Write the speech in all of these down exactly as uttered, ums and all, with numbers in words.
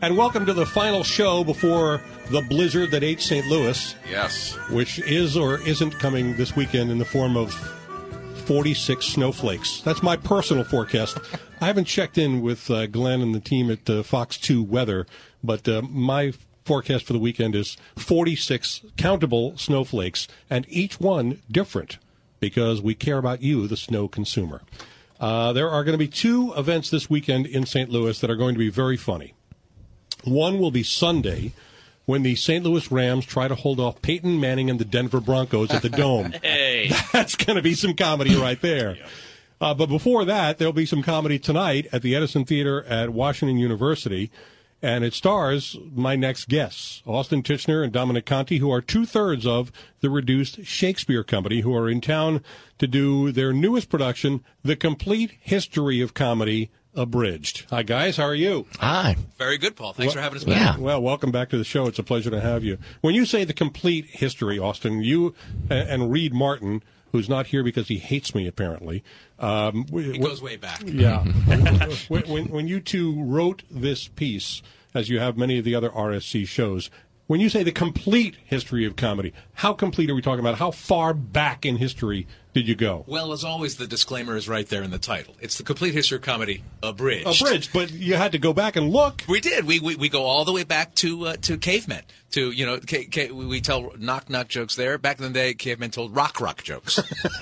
And welcome to the final show before the blizzard that ate Saint Louis. Yes. Which is or isn't coming this weekend in the form of forty-six snowflakes. That's my personal forecast. I haven't checked in with uh, Glenn and the team at uh, Fox two Weather, but uh, my forecast for the weekend is forty-six countable snowflakes, and each one different because we care about you, the snow consumer. Uh, there are going to be two events this weekend in Saint Louis that are going to be very funny. One will be Sunday, when the Saint Louis Rams try to hold off Peyton Manning and the Denver Broncos at the Dome. Hey. That's going to be some comedy right there. Uh, but before that, there'll be some comedy tonight at the Edison Theater at Washington University, and it stars my next guests, Austin Tichenor and Dominic Conti, who are two-thirds of the Reduced Shakespeare Company, who are in town to do their newest production, The Complete History of Comedy Abridged. Hi, guys. How are you? Hi. Very good, Paul. Thanks well, for having us back. Yeah. Well, welcome back to the show. It's a pleasure to have you. When you say the complete history, Austin, you and Reed Martin, who's not here because he hates me, apparently. Um, it goes way back. Yeah. when, when, when you two wrote this piece, as you have many of the other R S C shows, when you say the complete history of comedy, how complete are we talking about? How far back in history did you go? Well, as always, the disclaimer is right there in the title. It's The Complete History of Comedy Abridged. Abridged, but you had to go back and look. We did. We we, we go all the way back to uh, to cavemen. To, you know, ca- ca- we tell knock-knock jokes there. Back in the day, cavemen told rock-rock jokes.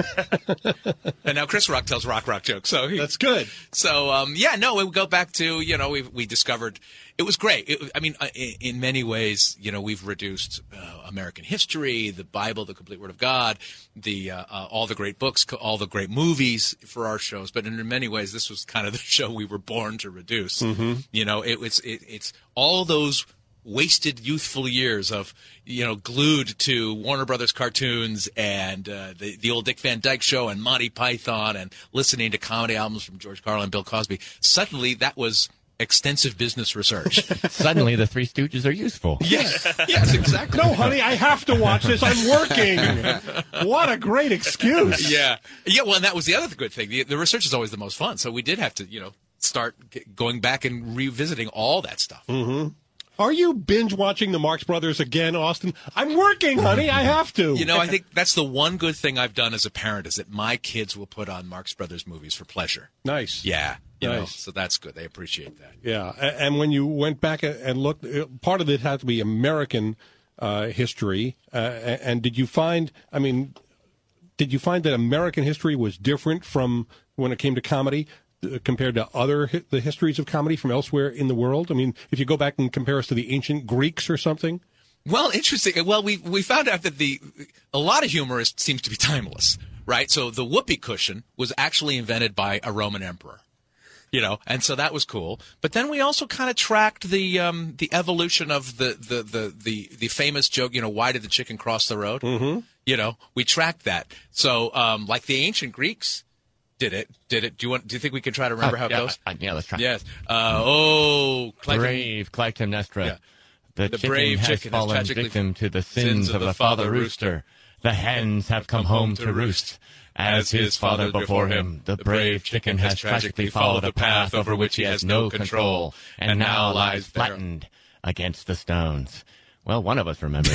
And now Chris Rock tells rock-rock jokes. So he, That's good. So, um, yeah, no, we go back to, you know, we we discovered it was great. It, I mean, in, in many ways, you know, we've reduced uh, American history, the Bible, the complete Word of God, the uh, uh, all the great books, all the great movies for our shows. But in many ways, this was kind of the show we were born to reduce. Mm-hmm. You know, it, it's it, it's all those wasted youthful years of, you know, glued to Warner Brothers cartoons and uh, the the old Dick Van Dyke Show and Monty Python and listening to comedy albums from George Carlin and Bill Cosby. Suddenly, that was extensive business research. Suddenly, the Three Stooges are useful. Yes, yes, exactly. No, honey, I have to watch this. I'm working. What a great excuse. Yeah, yeah. Well, and that was the other good thing. The, the research is always the most fun. So we did have to, you know, start g- going back and revisiting all that stuff. Mm-hmm. Are you binge watching the Marx Brothers again, Austin? I'm working, honey. I have to. You know, I think that's the one good thing I've done as a parent is that my kids will put on Marx Brothers movies for pleasure. Nice. Yeah. You nice. know, so that's good. They appreciate that. Yeah. And when you went back and looked, part of it had to be American uh, history. Uh, and did you find, I mean, did you find that American history was different from when it came to comedy? Compared to other hi- the histories of comedy from elsewhere in the world? I mean, if you go back and compare us to the ancient Greeks or something? Well, interesting. Well, we we found out that the a lot of humor is, seems to be timeless, right? So the whoopee cushion was actually invented by a Roman emperor, you know, and so that was cool. But then we also kind of tracked the um, the evolution of the, the, the, the, the famous joke, you know, why did the chicken cross the road? Mm-hmm. You know, we tracked that. So um, like the ancient Greeks, Did it? Did it? Do you want? Do you think we can try to remember uh, how it yeah, goes? Uh, yeah, let's try. Yes. Uh, oh, Clytemnestra. Brave Clytemnestra. Yeah. The, The chicken brave has chicken has fallen tragically victim to the sins, of the father rooster. The hens have come home to roost. As his father before him, the brave chicken has tragically followed a path over which he has no control, and now lies flattened against the stones. Well, one of us remembered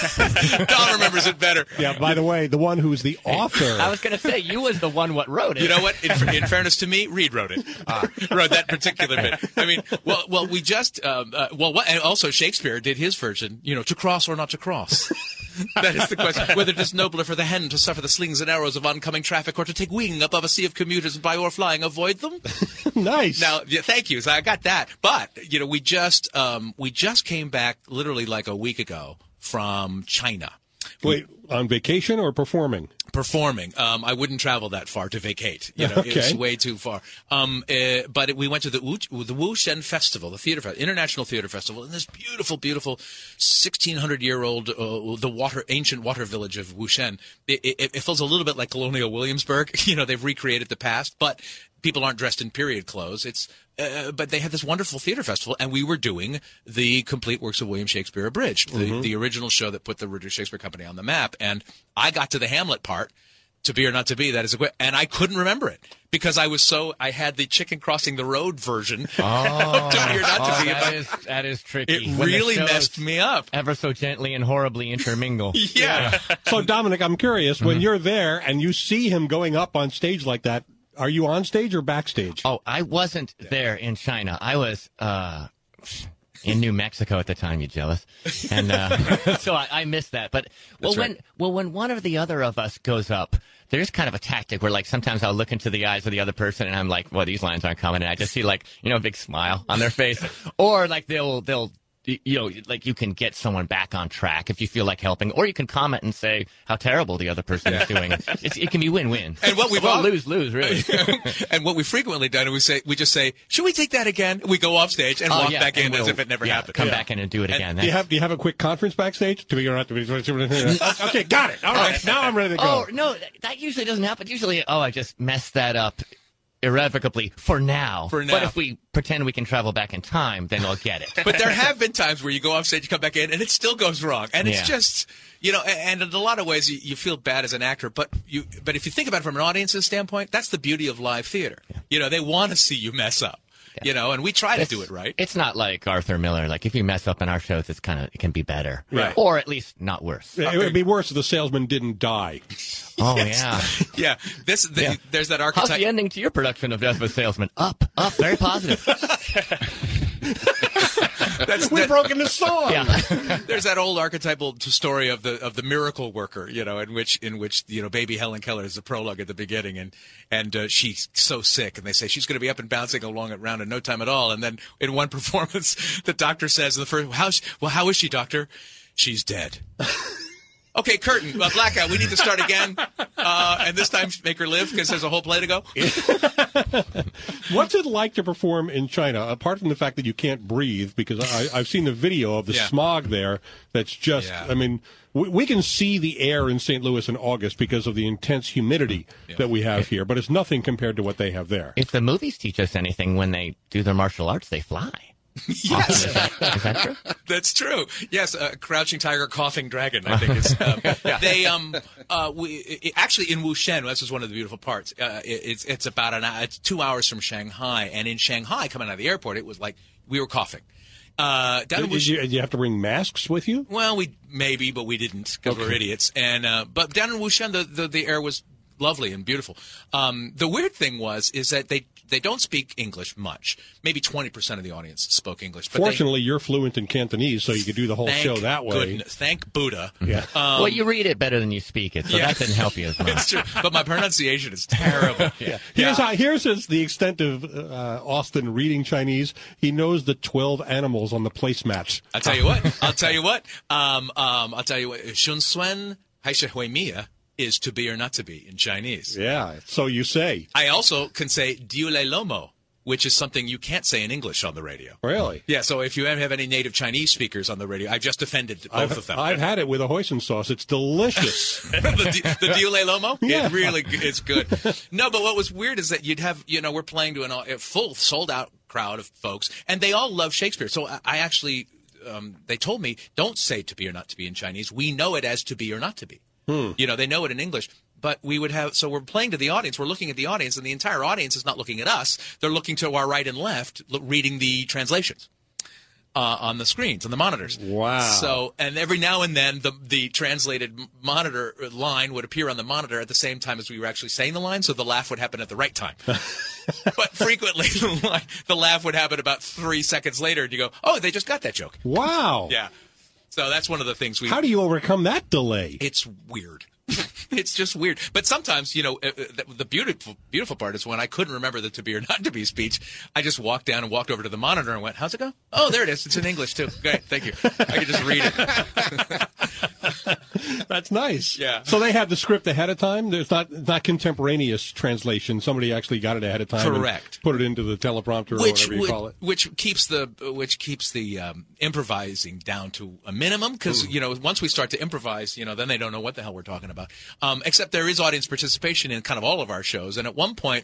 it. Don remembers it better. Yeah, by the way, the one who's the author. I was going to say, you was the one what wrote it. You know what? In, in fairness to me, Reed wrote it. Uh, wrote that particular bit. I mean, well, well, we just, um, uh, well, what, and also Shakespeare did his version, you know, to cross or not to cross. That is the question. Whether it is nobler for the hen to suffer the slings and arrows of oncoming traffic or to take wing above a sea of commuters and by o'erflying avoid them. Nice. Now, yeah, thank you. So I got that. But, you know, we just, um, we just came back literally like a week ago from China. Wait, on vacation or performing? Performing. Um, I wouldn't travel that far to vacate. You know, Okay. it's way too far. Um, uh, but it, we went to the Wu, the Wushen Festival, the theater, fe- International Theater Festival, in this beautiful, beautiful sixteen hundred year old, uh, the water, ancient water village of Wushen. It, it, it feels a little bit like Colonial Williamsburg. You know, they've recreated the past, but people aren't dressed in period clothes. It's, uh, but they had this wonderful theater festival, and we were doing the complete works of William Shakespeare abridged, the, Mm-hmm. the original show that put the Reduced Shakespeare Company on the map. And I got to the Hamlet part, to be or not to be, that is a que-. And I couldn't remember it because I was so, I had the chicken crossing the road version Oh, of to be or not oh, to be. that is, that is tricky. It When the really shows messed me up. Ever so gently and horribly intermingle. Yeah. So, Dominic, I'm curious, when you're there and you see him going up on stage like that, are you on stage or backstage? Oh, I wasn't there in China. I was uh, in New Mexico at the time. You jealous? And uh, so I, I missed that. But well, That's when right. well when one or the other of us goes up, there's kind of a tactic where like sometimes I'll look into the eyes of the other person and I'm like, well, these lines aren't coming, and I just see like you know a big smile on their face, or like they'll they'll. You know, like you can get someone back on track if you feel like helping, or you can comment and say how terrible the other person is doing. It's, it can be win-win. And what we've well, all- lose lose really. And what we frequently done, is we say, we just say, should we take that again? We go off stage and Oh, walk yeah, back and in as we'll- if it never yeah, happened. Come Yeah. back in and do it again. Do you That's- have do you have a quick conference backstage to be or not to be? Okay, got it. All right, now I'm ready to go. Oh no, that, that usually doesn't happen. Usually, oh, I just messed that up irrevocably for now. For now. But if we pretend we can travel back in time, then I'll get it. But there have been times where you go off stage, you come back in, and it still goes wrong. And it's Yeah. just, you know, and in a lot of ways you, you feel bad as an actor. But you, but if you think about it from an audience's standpoint, that's the beauty of live theater. You know, they want to see you mess up. You know, and we try to It's- do it right. It's not like Arthur Miller. Like if you mess up in our shows, it's kind of it can be better, Right. Or at least not worse. It would be worse if the salesman didn't die. Oh Yes. yeah. Yeah, this the, Yeah. there's that How's archetype. the ending to your production of Death of a Salesman? Up, up, very positive. That's, We've that, broken the song. Yeah. there's that old archetypal t- story of the of the miracle worker, you know, in which in which you know baby Helen Keller is the prologue at the beginning, and and uh, she's so sick, and they say she's going to be up and bouncing along around in no time at all, and then in one performance, the doctor says in the first, "How well how is she, doctor? She's dead." Okay, curtain, uh, blackout. We need to start again, uh, and this time make her live because there's a whole play to go. What's it like to perform in China? Apart from the fact that you can't breathe, because I, I've seen the video of the Yeah. smog there. That's just, Yeah. I mean, we, we can see the air in Saint Louis in August because of the intense humidity that we have here, but it's nothing compared to what they have there. If the movies teach us anything, when they do their martial arts, they fly. Yes. Is that, is that true? That's true. Yes, uh, crouching tiger, coughing dragon. I think is um, they. Um, uh, we it, actually in Wushen. This was one of the beautiful parts. Uh, it, it's it's about an it's two hours from Shanghai, and in Shanghai, coming out of the airport, it was like we were coughing. Uh, down in Did Wushen, you, did you have to bring masks with you? well, we maybe, but we didn't because we're idiots. And uh, but down in Wushen, the, the the air was lovely and beautiful. Um, the weird thing was is that they they don't speak English much. Maybe twenty percent of the audience spoke English. But Fortunately, you're fluent in Cantonese, so you could do the whole they, show thank that way. Goodness, thank Buddha. Yeah. well, you read it better than you speak it, so Yeah. that didn't help you as much. It's true, but my pronunciation is terrible. yeah. Here's how. Here's his, the extent of uh, Austin reading Chinese. He knows the twelve animals on the placemats. I'll tell you what. I'll tell you what. Um, um, I'll tell you what. Shun Suen Hai Shi Hui Mia is to be or not to be in Chinese. Yeah. So you say. I also can say Diu Le Lomo, which is something you can't say in English on the radio. Really? Yeah, so if you have any native Chinese speakers on the radio, I've just offended both I've, of them. I've had it with a hoisin sauce. It's delicious. the, di- the Diu Le Lomo? Yeah. It really g- is good. No, but what was weird is that you'd have, you know, we're playing to an, all- a full sold-out crowd of folks, and they all love Shakespeare. So I, I actually, um, they told me, don't say to be or not to be in Chinese. We know it as to be or not to be. Hmm. You know, they know it in English. But we would have, so we're playing to the audience, we're looking at the audience, and the entire audience is not looking at us. They're looking to our right and left, lo- reading the translations uh, on the screens, on the monitors. Wow. So, and every now and then the, the translated m- monitor line would appear on the monitor at the same time as we were actually saying the line, so the laugh would happen at the right time. But frequently, the, line, the laugh would happen about three seconds later, and you go, oh, they just got that joke. Wow. Yeah. So that's one of the things we. How do you overcome that delay? It's weird. It's just weird. But sometimes, you know, uh, the, the beautiful beautiful part is when I couldn't remember the to be or not to be speech, I just walked down and walked over to the monitor and went, how's it go? Oh, there it is. It's in English, too. Great. Thank you. I could just read it. That's nice. Yeah. So they have the script ahead of time. There's not not contemporaneous translation. Somebody actually got it ahead of time. Correct. And put it into the teleprompter or Which, whatever you which, call it. which keeps the which keeps the um, improvising down to a minimum because you know once we start to improvise, you know, then they don't know what the hell we're talking about. Um, except there is audience participation in kind of all of our shows, and at one point,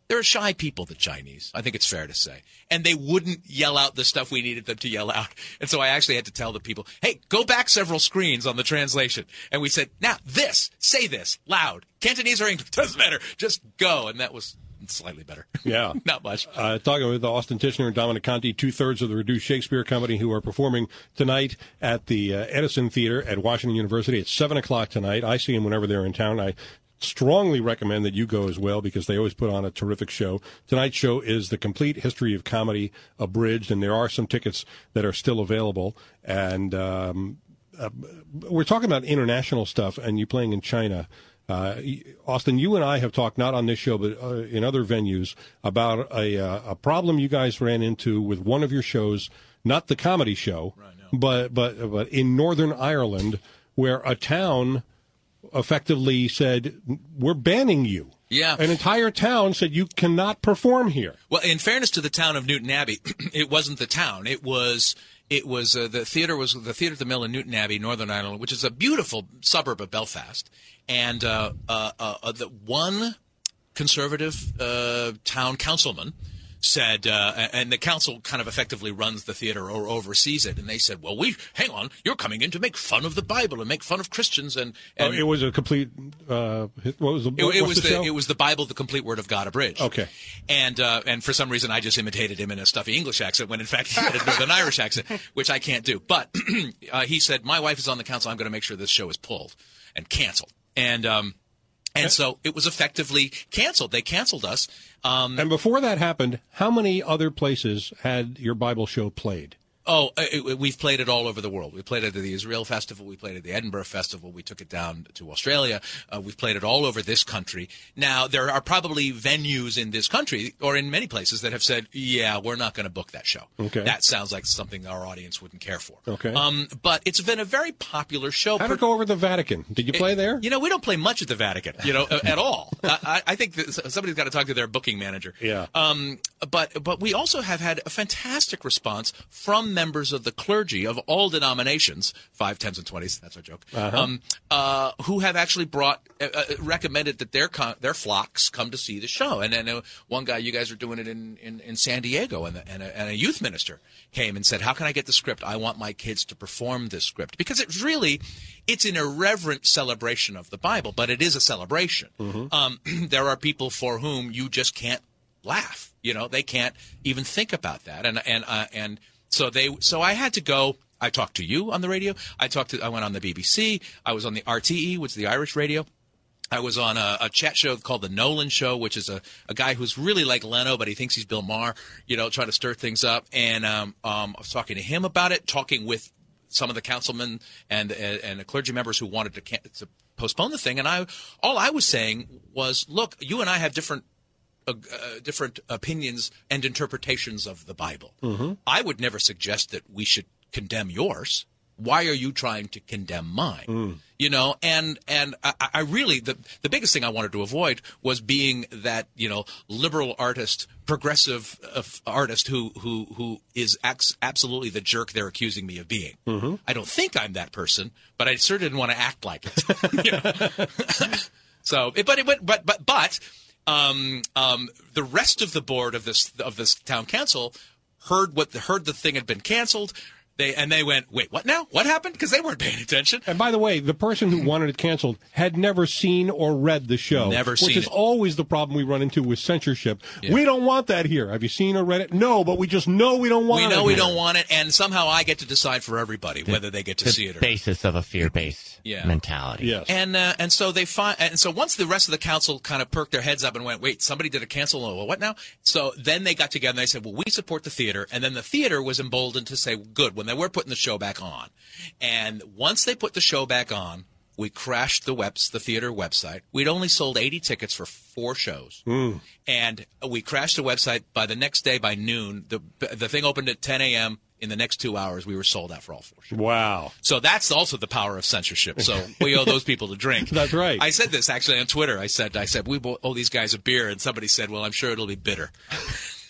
They're a shy people, the Chinese. I think it's fair to say. And they wouldn't yell out the stuff we needed them to yell out. And so I actually had to tell the people, hey, go back several screens on the translation. And we said, now this, say this, loud. Cantonese or English, doesn't matter. Just go. And that was slightly better. Yeah. Not much. Uh, talking with Austin Tichenor and Dominic Conti, two-thirds of the Reduced Shakespeare Company, who are performing tonight at the uh, Edison Theater at Washington University at seven o'clock tonight. I see them whenever they're in town. I strongly recommend that you go as well because they always put on a terrific show. Tonight's show is The Complete History of Comedy Abridged, and there are some tickets that are still available. And um, uh, we're talking about international stuff, and you playing in China. Uh, Austin, you and I have talked, not on this show, but uh, in other venues, about a, uh, a problem you guys ran into with one of your shows, not the comedy show, right, no. but, but, but in Northern Ireland, where a town effectively said, we're banning you. Yeah. An entire town said you cannot perform here. Well, in fairness to the town of Newton Abbey, it wasn't the town. It was it was uh, the theater was the Theatre at the Mill in Newton Abbey, Northern Ireland, which is a beautiful suburb of Belfast. And uh, uh, uh, the one conservative uh, town councilman said, uh, and the council kind of effectively runs the theater or oversees it, and they said, well, we, hang on, you're coming in to make fun of the Bible and make fun of Christians. And, and oh, it was a complete, uh, what was the, it, it was the, the, show? It was the Bible, the Complete Word of God Abridged. Okay. And, uh, and for some reason, I just imitated him in a stuffy English accent when, in fact, he had a Northern Irish accent, which I can't do. But uh, he said, my wife is on the council. I'm going to make sure this show is pulled and canceled. And, um, And so it was effectively canceled. They canceled us. Um, and before that happened, how many other places had your Bible show played? Oh, it, we've played it all over the world. We played it at the Israel Festival. We played it at the Edinburgh Festival. We took it down to Australia. Uh, we've played it all over this country. Now, there are probably venues in this country or in many places that have said, yeah, we're not going to book that show. Okay. That sounds like something our audience wouldn't care for. Okay. Um, but it's been a very popular show. How did it go over the Vatican? Did you play there? You know, we don't play much at the Vatican, you know, at all. I, I think that somebody's got to talk to their booking manager. Yeah. Um, but, but we also have had a fantastic response from members of the clergy of all denominations, five, tens, and twenties, that's our joke, uh-huh. um, uh, who have actually brought, uh, uh, recommended that their con- their flocks come to see the show. And then uh, one guy, you guys are doing it in, in, in San Diego, and, the, and, a, and a youth minister came and said, how can I get the script? I want my kids to perform this script. Because it's really, it's an irreverent celebration of the Bible, but it is a celebration. Mm-hmm. Um, there are people for whom you just can't laugh. You know, they can't even think about that. And, and, uh, and, So they, so I had to go. I talked to you on the radio. I talked to. I went on the B B C. I was on the R T E, which is the Irish radio. I was on a, a chat show called the Nolan Show, which is a, a guy who's really like Leno, but he thinks he's Bill Maher. You know, trying to stir things up. And um, um, I was talking to him about it, talking with some of the councilmen and and the clergy members who wanted to, to postpone the thing. And I, all I was saying was, look, you and I have different. Uh, uh, different opinions and interpretations of the Bible. Mm-hmm. I would never suggest that we should condemn yours. Why are you trying to condemn mine? Mm. You know, and and I, I really the the biggest thing I wanted to avoid was being that, you know, liberal artist, progressive uh, artist who who who is ex- absolutely the jerk they're accusing me of being. Mm-hmm. I don't think I'm that person, but I sure didn't want to act like it. You know? So, but it but but but but. Um, um, the rest of the board of this of this town council heard what the, heard the thing had been canceled. They and they went, wait, what now? What happened? Because they weren't paying attention. And by the way, the person who wanted it canceled had never seen or read the show. Never seen it. Which is always the problem we run into with censorship. Yeah. We don't want that here. Have you seen or read it? No, but we just know we don't want it. We know we here. don't want it, and somehow I get to decide for everybody the, whether they get to the see it or not. The basis of a fear-based yeah. mentality. Yes. And uh, and so they find, and so once the rest of the council kind of perked their heads up and went, wait, somebody did a cancel. Well, what now? So then they got together and they said, well, we support the theater, and then the theater was emboldened to say, good, when they were putting the show back on. And once they put the show back on, we crashed the webs, the theater website. We'd only sold eighty tickets for four shows. Mm. And we crashed the website. By the next day, by noon, the the thing opened at ten a.m. In the next two hours, we were sold out for all four shows. Wow. So that's also the power of censorship. So we owe those people a drink. That's right. I said this actually on Twitter. I said, I said, we owe these guys a beer. And somebody said, well, I'm sure it'll be bitter.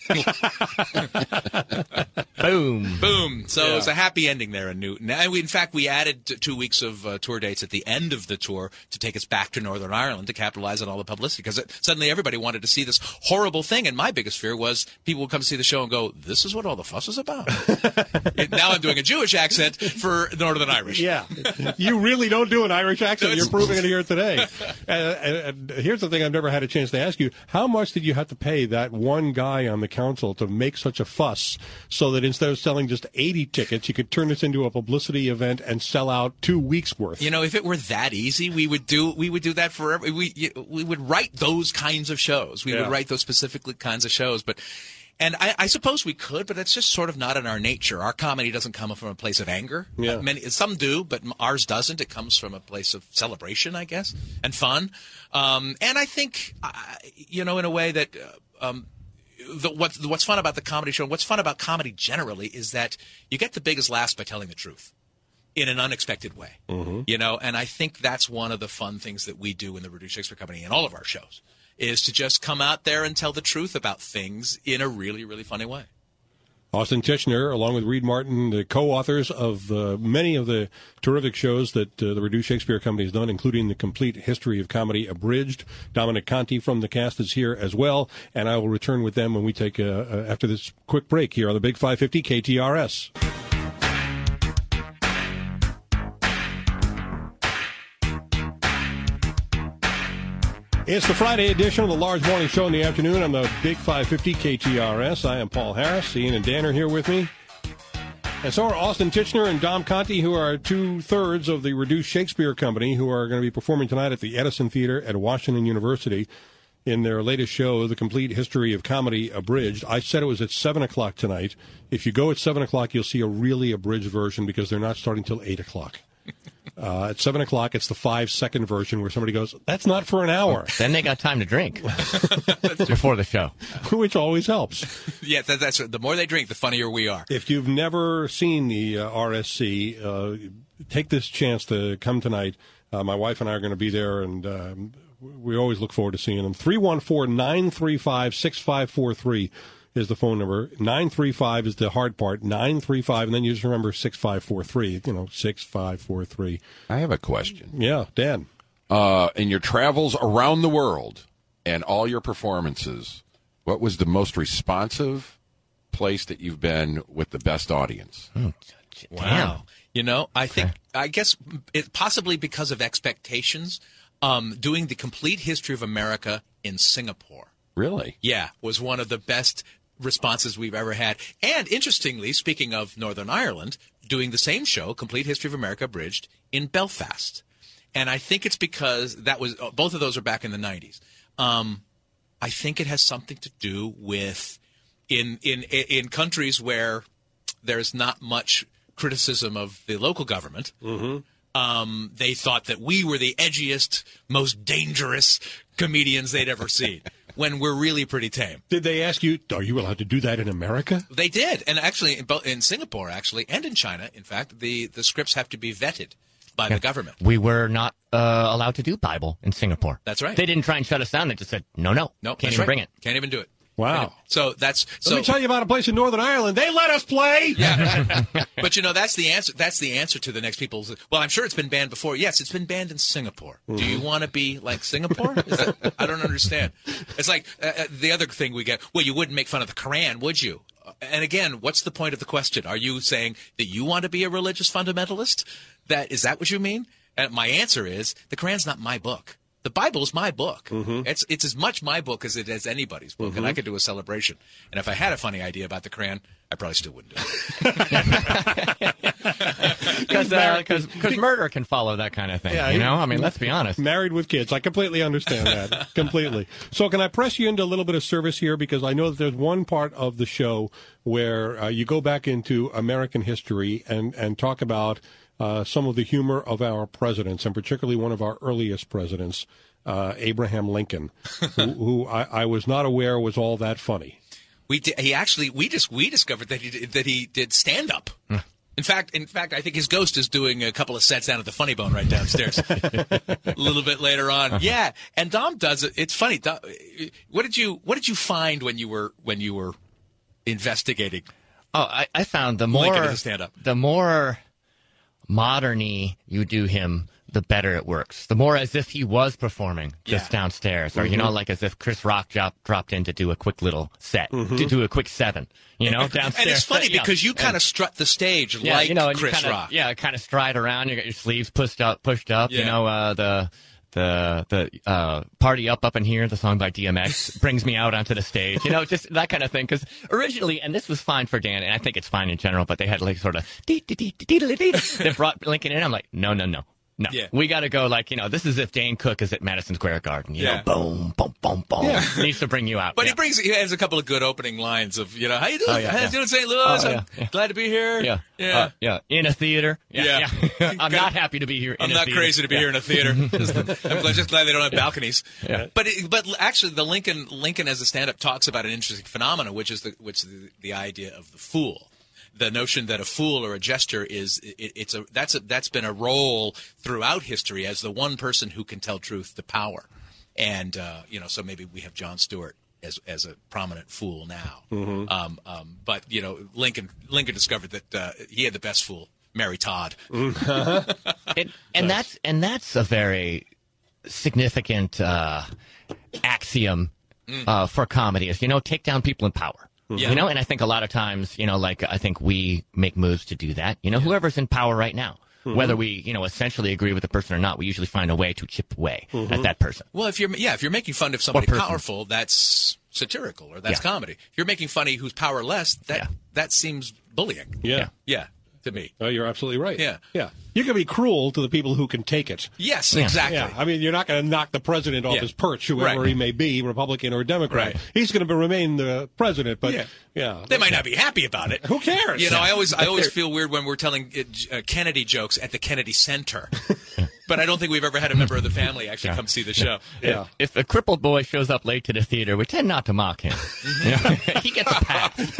Boom. Boom. So Yeah. it was a happy ending there in Newton. And we, in fact, we added t- two weeks of uh, tour dates at the end of the tour to take us back to Northern Ireland to capitalize on all the publicity, because suddenly everybody wanted to see this horrible thing. And my biggest fear was people would come see the show and go, this is what all the fuss is about. And now I'm doing a Jewish accent for Northern Irish. Yeah. You really don't do an Irish accent. No, You're proving it here today. Uh, and, and here's the thing I've never had a chance to ask you. How much did you have to pay that one guy on the council to make such a fuss so that instead of selling just eighty tickets, you could turn this into a publicity event and sell out two weeks worth? You know, if it were that easy, we would do we would do that forever. We we would write those kinds of shows. We Yeah. would write those specific kinds of shows, but. And I, I suppose we could, but that's just sort of not in our nature. Our comedy doesn't come from a place of anger. Yeah. Uh, many, some do, but ours doesn't. It comes from a place of celebration, I guess, and fun. Um, and I think, uh, you know, in a way that uh, um, the, what's, what's fun about the comedy show, what's fun about comedy generally, is that you get the biggest laughs by telling the truth in an unexpected way. Mm-hmm. You know, and I think that's one of the fun things that we do in the Reduced Shakespeare Company in all of our shows, is to just come out there and tell the truth about things in a really, really funny way. Austin Tichenor, along with Reed Martin, the co-authors of uh, many of the terrific shows that uh, the Reduced Shakespeare Company has done, including the Complete History of Comedy Abridged. Dominic Conti from the cast is here as well, and I will return with them when we take uh, uh, after this quick break here on the Big five fifty K T R S. It's the Friday edition of the Large Morning Show in the afternoon on the Big five fifty K T R S. I am Paul Harris. Ian and Dan are here with me. And so are Austin Tichenor and Dom Conti, who are two-thirds of the Reduced Shakespeare Company, who are going to be performing tonight at the Edison Theater at Washington University in their latest show, The Complete History of Comedy Abridged. I said it was at seven o'clock tonight. If you go at seven o'clock, you'll see a really abridged version because they're not starting till eight o'clock. Uh, at seven o'clock, it's the five-second version where somebody goes, that's not for an hour. Then they got time to drink before the show. Which always helps. Yeah, that, that's the more they drink, the funnier we are. If you've never seen the uh, R S C, uh, take this chance to come tonight. Uh, my wife and I are going to be there, and um, we always look forward to seeing them. three one four, nine three five, six five four three is the phone number. nine three five is the hard part. nine three five, and then you just remember six five four three. You know, six five four three. I have a question. Yeah, Dan. Uh, in your travels around the world and all your performances, what was the most responsive place that you've been with the best audience? Oh, Wow. You know, I think, I guess, it, possibly because of expectations, um, doing the Complete History of America in Singapore. Really? Yeah, was one of the best responses we've ever had. And interestingly, speaking of Northern Ireland, doing the same show, Complete History of America Abridged, in Belfast. And I think it's because that was, both of those are back in the nineties. Um, I think it has something to do with in in in countries where there's not much criticism of the local government. Mm-hmm. Um, they thought that we were the edgiest, most dangerous comedians they'd ever seen, when we're really pretty tame. Did they ask you, are you allowed to do that in America? They did. And actually, in, both, in Singapore, actually, and in China, in fact, the, the scripts have to be vetted by the government. We were not uh, allowed to do Bible in Singapore. That's right. They didn't try and shut us down. They just said, no, no, No, can't that's even right. bring it. Can't even do it. Wow. So that's so. Let me tell you about a place in Northern Ireland. They let us play. Yeah, but you know that's the answer. That's the answer to the next people's. Well, I'm sure it's been banned before. Yes, it's been banned in Singapore. Mm-hmm. Do you want to be like Singapore? Is that, I don't understand. It's like uh, the other thing we get. Well, you wouldn't make fun of the Quran, would you? And again, what's the point of the question? Are you saying that you want to be a religious fundamentalist? That is that what you mean? And my answer is the Quran's not my book. The Bible is my book. Mm-hmm. It's it's as much my book as it is anybody's book, mm-hmm. and I could do a celebration. And if I had a funny idea about the Quran, I probably still wouldn't do it. Because uh, murder can follow that kind of thing, Yeah, you know? I mean, let's be honest. Married with kids. I completely understand that. Completely. So can I press you into a little bit of service here? Because I know that there's one part of the show where uh, you go back into American history and, and talk about Uh, some of the humor of our presidents, and particularly one of our earliest presidents, uh, Abraham Lincoln, who, who I, I was not aware was all that funny. We did, he actually we just we discovered that he did, that he did stand up. In fact, in fact, I think his ghost is doing a couple of sets down at the Funny Bone right downstairs. A little bit later on, yeah. And Dom does it. It's funny. Dom, what did you What did you find when you were when you were investigating. Oh, I, I found the more Lincoln as a stand-up. the more modern-y you do him, the better it works. The more as if he was performing just Yeah. downstairs, or, Mm-hmm. you know, like as if Chris Rock dropped, dropped in to do a quick little set, Mm-hmm. to do a quick seven, you know, downstairs. And it's funny Yeah. because you kind And- of strut the stage yeah, like you know, and Chris you kinda, Rock. Yeah, kind of stride around. You got your sleeves pushed up, pushed up. Yeah. You know, uh, the the the uh, Party Up Up in Here, the song by D M X, brings me out onto the stage. You know, just that kind of thing. Because originally, and this was fine for Dan, and I think it's fine in general, but they had like sort of dee dee dee dee dee dee. They brought Lincoln in. I'm like, no, no, no. No, Yeah. we got to go like, you know, this is if Dane Cook is at Madison Square Garden. You Yeah. know, boom, boom, boom, boom. Yeah. Needs to bring you out. But yeah. he brings he has a couple of good opening lines of, you know, how you doing? Oh, yeah, how you yeah. doing, Saint Louis? Oh, I'm yeah, yeah. glad to be here. Yeah, Yeah. uh, yeah, in a theater. Yeah, Yeah. yeah. I'm not happy to be here. In I'm a not theater. crazy to be Yeah. here in a theater. I'm glad, just glad they don't have balconies. Yeah. But it, but actually, the Lincoln Lincoln as a stand-up talks about an interesting phenomenon, which is the which is the, the idea of the fool. The notion that a fool or a jester is it, it's a that's a, that's been a role throughout history as the one person who can tell truth to power, and uh, you know, so maybe we have Jon Stewart as as a prominent fool now. Mm-hmm. Um, um, but you know, Lincoln Lincoln discovered that uh, he had the best fool, Mary Todd. and, and that's and that's a very significant uh, axiom uh, for comedy is, you know, take down people in power. Yeah. You know, and I think a lot of times, you know, like I think we make moves to do that. You know, whoever's in power right now, whether we, you know, essentially agree with the person or not, we usually find a way to chip away at that person. Well, if you're yeah, if you're making fun of somebody person? powerful, that's satirical or that's Yeah. comedy. If you're making funny who's powerless, that Yeah. that seems bullying. Yeah. Yeah, to me. Oh, you're absolutely right. Yeah. Yeah. You can be cruel to the people who can take it. Yes, Yeah. exactly. Yeah, I mean, you're not going to knock the president off Yeah. his perch, whoever Right. he may be, Republican or Democrat. Right. He's going to remain the president, but Yeah. yeah, They might not be happy about it. Who cares? You know, Yeah. I always I always feel weird when we're telling uh, Kennedy jokes at the Kennedy Center. But I don't think we've ever had a member of the family actually come see the show. Yeah. If a crippled boy shows up late to the theater, we tend not to mock him. You know, he gets a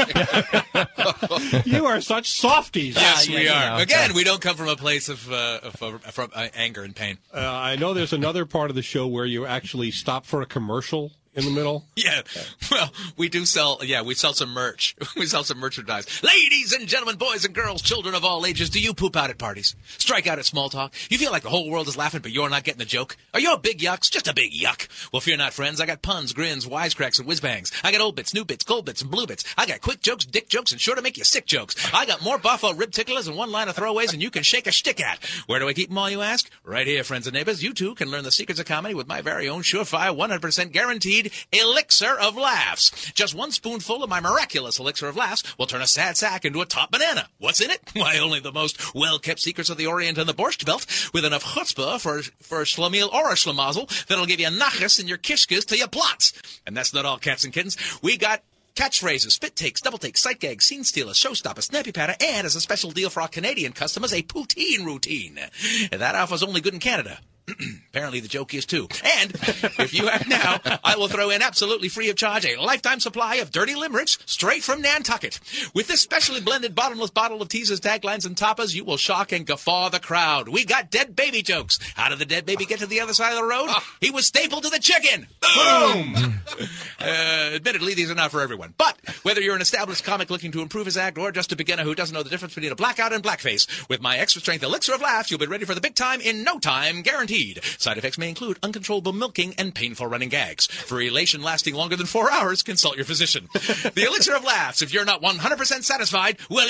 pass. You are such softies. Yes, yeah, we you are. know. Again, we don't come from a place of, uh, of, of from uh, anger and pain. Uh, I know there's another part of the show where you actually stop for a commercial in the middle. Yeah. Well, we do sell, yeah, we sell some merch. We sell some merchandise. Ladies and gentlemen, boys and girls, children of all ages, do you poop out at parties? Strike out at small talk? You feel like the whole world is laughing, but you're not getting the joke? Are you a big yucks? Just a big yuck. Well, fear not, friends. I got puns, grins, wisecracks, and whiz-bangs. I got old bits, new bits, gold bits, and blue bits. I got quick jokes, dick jokes, and sure to make you sick jokes. I got more buffalo rib ticklers and one line of throwaways than you can shake a shtick at. Where do I keep them all, you ask? Right here, friends and neighbors. You too can learn the secrets of comedy with my very own surefire, one hundred percent guaranteed elixir of laughs. Just one spoonful of my miraculous elixir of laughs will turn a sad sack into a top banana. What's in it? Why, only the most well-kept secrets of the Orient and the Borscht Belt, with enough chutzpah for, for a schlemiel or a schlemazel that'll give you nachas in your kishkas till you plots. And that's not all, cats and kittens. We got catchphrases, spit takes, double takes, sight gags, scene stealers, showstopper, snappy patter, and as a special deal for our Canadian customers, a poutine routine. That offer's only good in Canada. Apparently the joke is too. And if you act now, I will throw in absolutely free of charge a lifetime supply of dirty limericks straight from Nantucket. With this specially blended bottomless bottle of teasers, taglines, and toppers, you will shock and guffaw the crowd. We got dead baby jokes. How did the dead baby get to the other side of the road? He was stapled to the chicken. Boom! uh, admittedly, these are not for everyone. But whether you're an established comic looking to improve his act or just a beginner who doesn't know the difference between a blackout and blackface, with my extra strength elixir of laughs, you'll be ready for the big time in no time, guaranteed. Side effects may include uncontrollable milking and painful running gags. For elation lasting longer than four hours, consult your physician. The elixir of laughs. If you're not one hundred percent satisfied, well,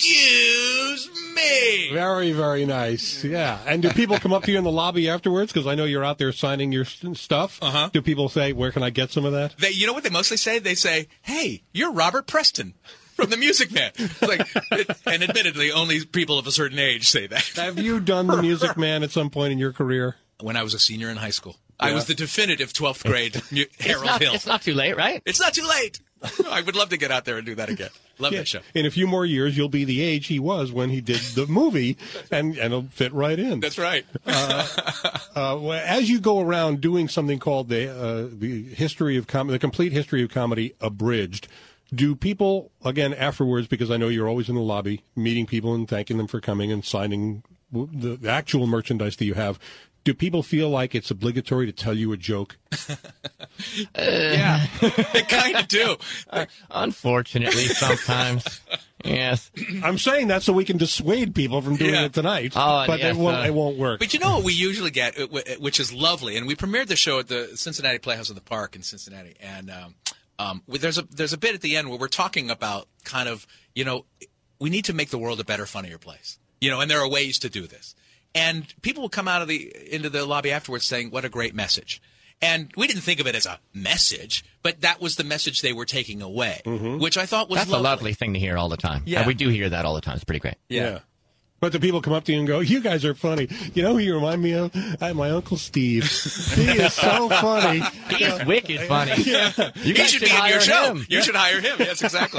excuse me. Very, very nice. Yeah. And do people come up to you in the lobby afterwards? Because I know you're out there signing your st- stuff. Uh-huh. Do people say, where can I get some of that? They, you know what they mostly say? They say, hey, you're Robert Preston from The Music Man. It's like, it, and admittedly, only people of a certain age say that. Have you done The Music Man at some point in your career? When I was a senior in high school. I Yeah. was the definitive twelfth grade mu- It's Harold not, Hill. it's not too late, right? It's not too late. I would love to get out there and do that again. Love Yeah. that show. In a few more years, you'll be the age he was when he did the movie, and, and it'll fit right in. That's right. Uh, well, as you go around doing something called the uh, the history of com- the complete history of comedy abridged, do people again afterwards? Because I know you're always in the lobby meeting people and thanking them for coming and signing the, the actual merchandise that you have. do people feel like it's obligatory to tell you a joke? Yeah, they kind of do. Uh, unfortunately, sometimes. Yes. I'm saying that so we can dissuade people from doing Yeah. it tonight, Oh, but yes, it, won't, uh, it won't work. But you know what we usually get, uh, wh- which is lovely, and we premiered the show at the Cincinnati Playhouse of the Park in Cincinnati, and um, um, there's a there's a bit at the end where we're talking about kind of, you know, we need to make the world a better, funnier place, you know, and there are ways to do this, and people will come out of the into the lobby afterwards saying, "What a great message." And we didn't think of it as a message, but that was the message they were taking away, which I thought was That's lovely. a lovely thing to hear all the time. Yeah. And we do hear that all the time. It's pretty great. Yeah. But the people come up to you and go, "You guys are funny. You know who you remind me of? I have my Uncle Steve. He is so funny. He's wicked funny. Yeah. You He guys should be in hire your show. him. You should hire him. Yes, exactly.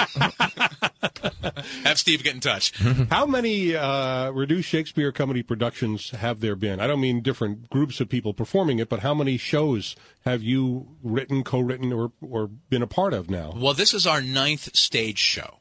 Have Steve get in touch. How many uh, reduced Shakespeare comedy productions have there been? I don't mean different groups of people performing it, but how many shows have you written, co-written, or, or been a part of now? Well, this is our ninth stage show.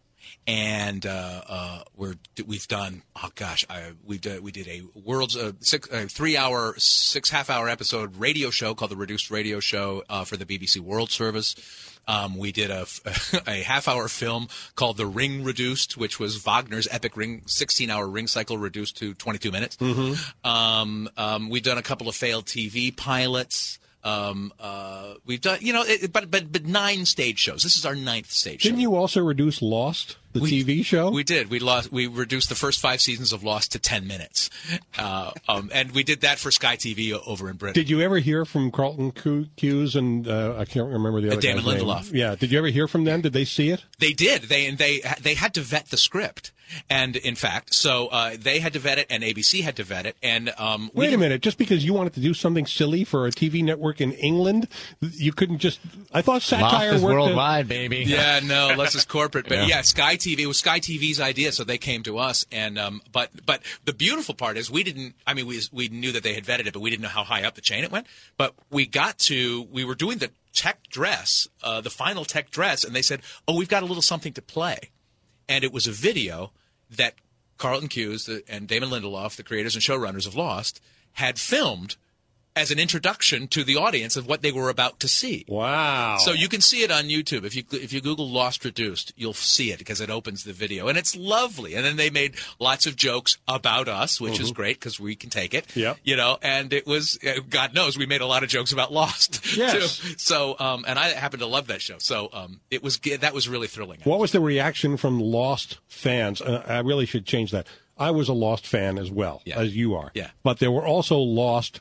And uh, uh, we're we've done oh gosh I, we did we did a world's uh, six uh, three hour six half hour episode radio show called the Reduced Radio Show uh, for the B B C World Service. Um, we did a, a half hour film called The Ring Reduced, which was Wagner's epic ring sixteen hour ring cycle reduced to twenty-two minutes. Mm-hmm. Um, um, we've done a couple of failed T V pilots. Um, uh, we've done, you know, it, but but but nine stage shows. This is our ninth stage Didn't show. you also reduce Lost, the We- T V show? We did. We lost. We reduced the first five seasons of Lost to ten minutes, uh, um, and we did that for Sky T V over in Britain. Did you ever hear from Carlton Cu- Hughes and uh, I can't remember the other Damon guy's name. Lindelof. Yeah, did you ever hear from them? Did they see it? They did. They and they they had to vet the script, and in fact, so uh, they had to vet it, and A B C had to vet it, and um, we Wait a didn't- minute, just because you wanted to do something silly for a T V network in England, you couldn't just. I thought Lost satire is worked. worldwide, baby. Yeah, no, less is corporate, but Yeah. yeah. Sky T V. It was Sky T V's idea, so they came to us. And um, but but the beautiful part is we didn't. I mean, we we knew that they had vetted it, but we didn't know how high up the chain it went. But we got to. We were doing the tech dress, uh, the final tech dress, and they said, "Oh, we've got a little something to play," and it was a video that Carlton Hughes the, and Damon Lindelof, the creators and showrunners of Lost, had filmed as an introduction to the audience of what they were about to see. Wow. So you can see it on YouTube. If you if you Google Lost Reduced, you'll see it because it opens the video. And it's lovely. And then they made lots of jokes about us, which is great because we can take it. Yep. You know, and it was, uh, God knows, we made a lot of jokes about Lost. Yes. Too. So, um, and I happen to love that show. So um, it was that was really thrilling. What was the reaction from Lost fans? Uh, I really should change that. I was a Lost fan as well, Yeah. as you are. Yeah. But there were also Lost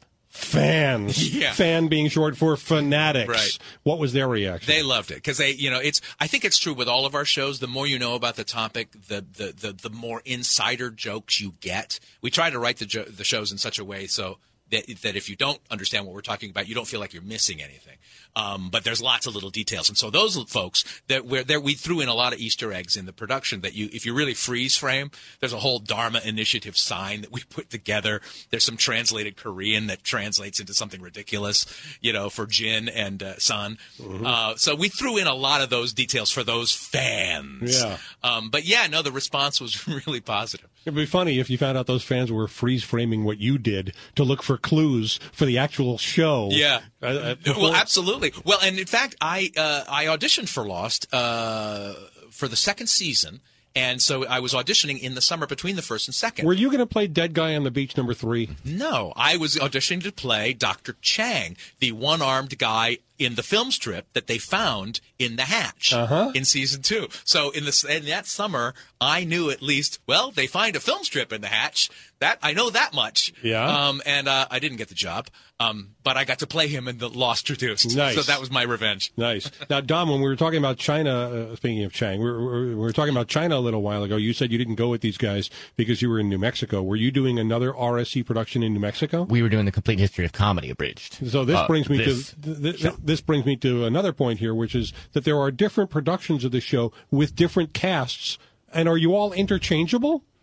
fans. Yeah. Fan being short for fanatics. Right. What was their reaction? They loved it because they, you know, it's. I think it's true with all of our shows. The more you know about the topic, the the the, the more insider jokes you get. We try to write the jo- the shows in such a way so that that if you don't understand what we're talking about, you don't feel like you're missing anything. Um, but there's lots of little details, and so those folks that we're there, we threw in a lot of Easter eggs in the production. That you, if you really freeze frame, there's a whole Dharma Initiative sign that we put together. There's some translated Korean that translates into something ridiculous, you know, for Jin and uh, Sun. Mm-hmm. Uh, so we threw in a lot of those details for those fans. Yeah. Um, but yeah, no, the response was really positive. It'd be funny if you found out those fans were freeze framing what you did to look for clues for the actual show. Yeah. Uh, uh, before- Well, absolutely. Well, and in fact, I uh, I auditioned for Lost uh, for the second season, and so I was auditioning in the summer between the first and second. Were you going to play Dead Guy on the Beach number three? No, I was auditioning to play Doctor Chang, the one-armed guy in the film strip that they found in the hatch Uh-huh. in season two. So in the in that summer, I knew at least, well, they find a film strip in the hatch. That I know that much. Yeah. Um, and uh, I didn't get the job, um, but I got to play him in the Lost Reduced. Nice. So that was my revenge. Nice. Now, Dom, when we were talking about China, uh, speaking of Chang, we were, we were talking about China a little while ago. You said you didn't go with these guys because you were in New Mexico. Were you doing another R S C production in New Mexico? We were doing the complete history of comedy abridged. So this Uh, brings me this to th- th- this brings me to another point here, which is that there are different productions of the show with different casts, and are you all interchangeable?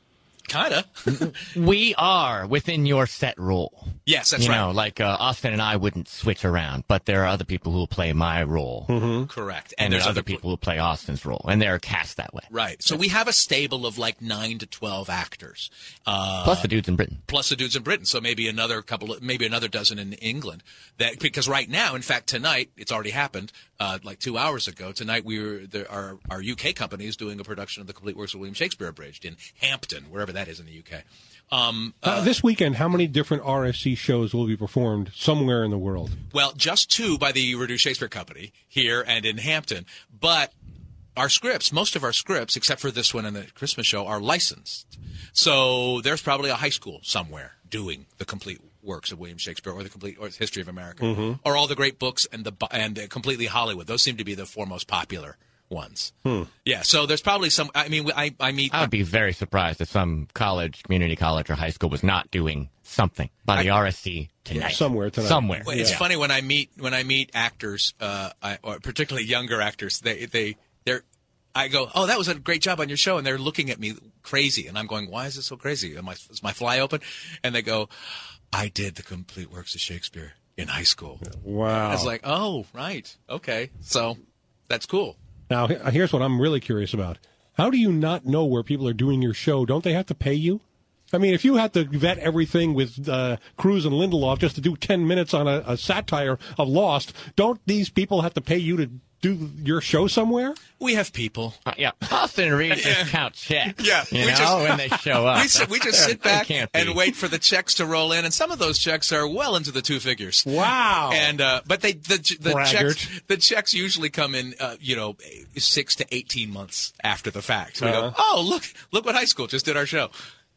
Kind of. We are within your set role. Yes, that's you right. You know, like uh, Austin and I wouldn't switch around, but there are other people who will play my role. Mm-hmm. Correct. And, and there's other people who play Austin's role, and they're cast that way. Right. So we have a stable of like nine to twelve actors. Uh, plus the dudes in Britain. Plus the dudes in Britain. So maybe another couple, of, maybe another dozen in England. That because right now, in fact, tonight it's already happened. Uh, like two hours ago, tonight we were there, our our U K company is doing a production of the complete works of William Shakespeare abridged in Hampton, wherever that is in the U K. Um, uh, uh, this weekend, how many different R S C shows will be performed somewhere in the world? Well, just two by the Reduced Shakespeare Company here and in Hampton. But our scripts, most of our scripts, except for this one and the Christmas show, are licensed. So there's probably a high school somewhere doing the complete works of William Shakespeare or the complete or the history of America, mm-hmm. or all the great books and the and the completely Hollywood. Those seem to be the four most popular ones. Hmm. Yeah, so there's probably some. I mean, I I meet. I would be very surprised if some college, community college, or high school was not doing something by the I, R S C tonight. Yeah, somewhere tonight. Somewhere. Well, it's yeah. funny when I meet when I meet actors, uh, I, or particularly younger actors. They they they're. I go, oh, that was a great job on your show, and they're looking at me crazy, and I'm going, why is this so crazy? Am I, is my fly open? And they go, I did the complete works of Shakespeare in high school. Wow. I was like, oh, right, okay, so that's cool. Now, here's what I'm really curious about. How do you not know where people are doing your show? Don't they have to pay you? I mean, if you had to vet everything with uh, Cruz and Lindelof just to do ten minutes on a, a satire of Lost, don't these people have to pay you to do your show somewhere? We have people. Uh, yeah, Austin Reed just count checks. Yeah, you we know, just, when they show up. We, sit, we just sit back and be. wait for the checks to roll in, and some of those checks are well into the two figures. Wow! And uh, but they the the Braggart. checks the checks usually come in, uh, you know, six to eighteen months after the fact. So uh-huh. we go, oh look, look what high school just did our show.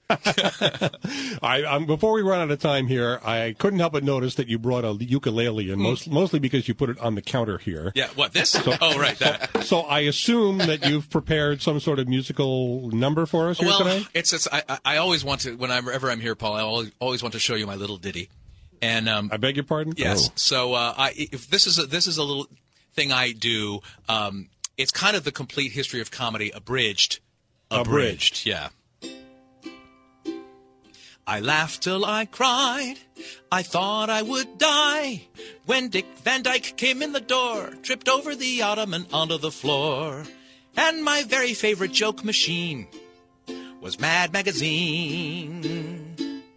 I, um, before we run out of time here, I couldn't help but notice that you brought a ukulele, and most, mostly because you put it on the counter here. Yeah, what, this? So, oh, right, that. So I assume that you've prepared some sort of musical number for us here well, today? It's, it's I, I always want to, whenever I'm here, Paul, I always, always want to show you my little ditty. And um, I beg your pardon? Yes. Oh. So uh, I, if this is a, this is a little thing I do. Um, it's kind of the complete history of comedy abridged. Abridged, abridged. Yeah. I laughed till I cried, I thought I would die, when Dick Van Dyke came in the door, tripped over the ottoman onto the floor. And my very favorite joke machine was Mad Magazine.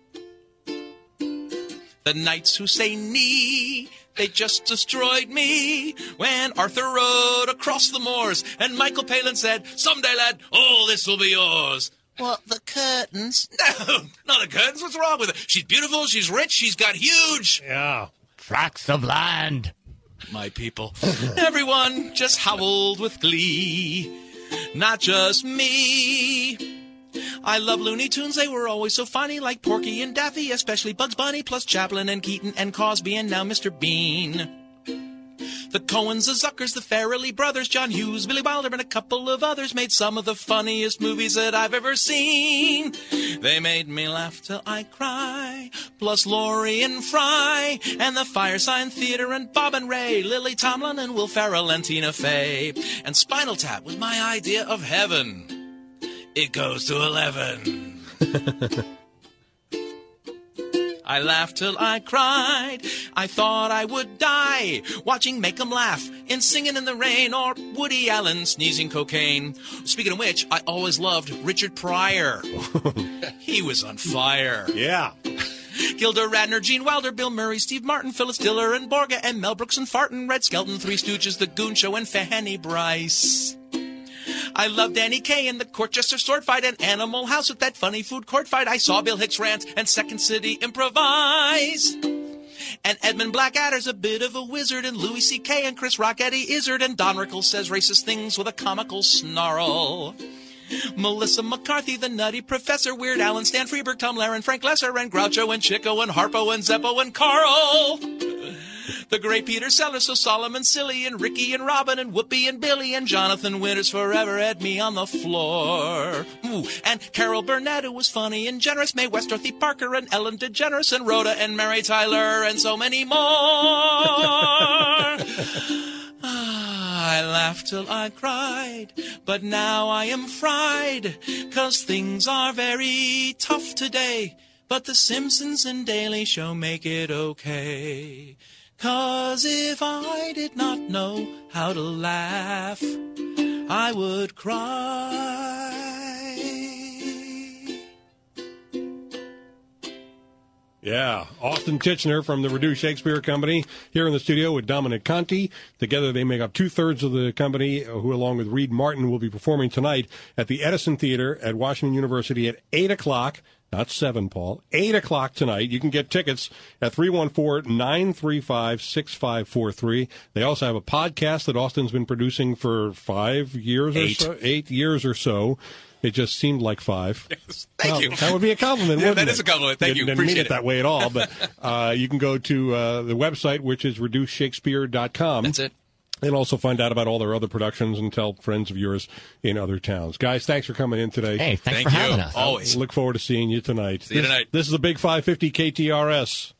The knights who say knee, they just destroyed me, when Arthur rode across the moors, and Michael Palin said, someday, lad, all this will be yours. Well, the curtains. No, not the curtains. What's wrong with her? She's beautiful. She's rich. She's got huge. Yeah. Tracts of land. My people. Everyone just howled with glee. Not just me. I love Looney Tunes. They were always so funny, like Porky and Daffy, especially Bugs Bunny, plus Chaplin and Keaton and Cosby, and now Mister Bean. The Coens, the Zuckers, the Farrelly brothers, John Hughes, Billy Wilder, and a couple of others made some of the funniest movies that I've ever seen. They made me laugh till I cry, plus Laurie and Fry, and the Firesign Theater, and Bob and Ray, Lily Tomlin, and Will Ferrell, and Tina Fey. And Spinal Tap was my idea of heaven. It goes to eleven. I laughed till I cried. I thought I would die watching Make 'em Laugh in Singing in the Rain or Woody Allen sneezing cocaine. Speaking of which, I always loved Richard Pryor. He was on fire. Yeah. Gilda Radner, Gene Wilder, Bill Murray, Steve Martin, Phyllis Diller, and Borga, and Mel Brooks and Farton, Red Skelton, Three Stooges, The Goon Show, and Fanny Bryce. I love Danny Kaye and the Courtchester sword fight and Animal House with that funny food court fight. I saw Bill Hicks rant and Second City improvise. And Edmund Blackadder's a bit of a wizard, and Louis C K and Chris Rock Eddie Izzard, and Don Rickles says racist things with a comical snarl. Melissa McCarthy, the Nutty Professor, Weird Al and Stan Freberg, Tom Lehrer, Frank Lesser, and Groucho and Chico and Harpo and Zeppo and Carl. The great Peter Sellers, so Solomon Silly, and Ricky and Robin, and Whoopi and Billy, and Jonathan Winters forever had me on the floor. Ooh, and Carol Burnett, who was funny and generous, Mae West, Dorothy Parker, and Ellen DeGeneres, and Rhoda and Mary Tyler, and so many more. I laughed till I cried, but now I am fried, 'cause things are very tough today. But the Simpsons and Daily Show make it okay. 'Cause if I did not know how to laugh, I would cry. Yeah, Austin Tichenor from the Reduced Shakespeare Company here in the studio with Dominic Conti. Together they make up two-thirds of the company, who along with Reed Martin will be performing tonight at the Edison Theater at Washington University at eight o'clock. Not seven, Paul. eight o'clock tonight. You can get tickets at three one four, nine three five, six five four three. They also have a podcast that Austin's been producing for five years Eight. or so. Eight years or so. It just seemed like five. Yes. Thank Well, you. That would be a compliment, Yeah, wouldn't that it? is a compliment. Thank you. Didn't mean Appreciate it it. that way at all. But uh, you can go to uh, the website, which is reduced shakespeare dot com. That's it. And also find out about all their other productions and tell friends of yours in other towns. Guys, thanks for coming in today. Hey, thanks Thank for you. having us. Always. Look forward to seeing you tonight. See you This- tonight. This is the Big five fifty K T R S.